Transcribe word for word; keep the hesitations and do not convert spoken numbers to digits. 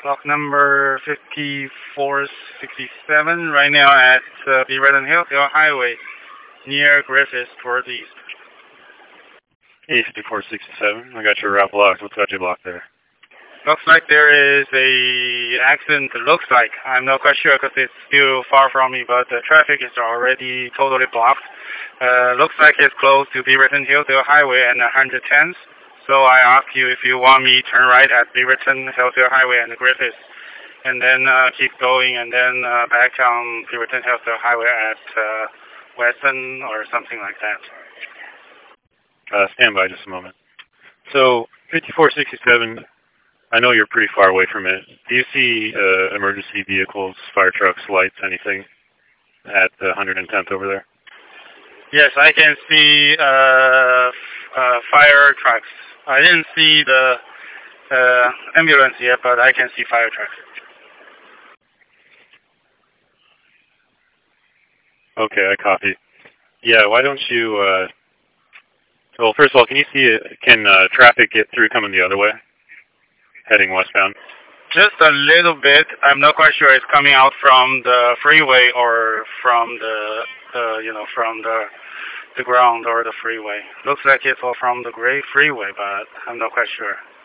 Block number fifty-four sixty-seven, right now at uh, Beaverton Hillsdale Highway, near Griffith towards east. Hey, fifty-four sixty-seven, I got your route blocked. What's got you blocked there? Looks like there is a accident, looks like. I'm not quite sure because it's still far from me, but the traffic is already totally blocked. Uh, looks like it's close to Beaverton Hillsdale Highway and one tenth. So I ask you if you want me to turn right at Beaverton Hillsdale Highway and Griffith, and then uh, keep going, and then uh, back on Beaverton Hillsdale Highway at uh, Weston or something like that. Uh, stand by just a moment. So, fifty-four sixty-seven, I know you're pretty far away from it. Do you see uh, emergency vehicles, fire trucks, lights, anything at the one tenth over there? Yes, I can see uh, uh, fire trucks. I didn't see the uh, ambulance yet, but I can see fire trucks. Okay, I copy. Yeah, why don't you, uh, well, first of all, can you see, it, can uh, traffic get through coming the other way, heading westbound? Just a little bit. I'm not quite sure it's coming out from the freeway or from the, uh, you know, from the the ground or the freeway. Looks like it's all from the great freeway, but I'm not quite sure.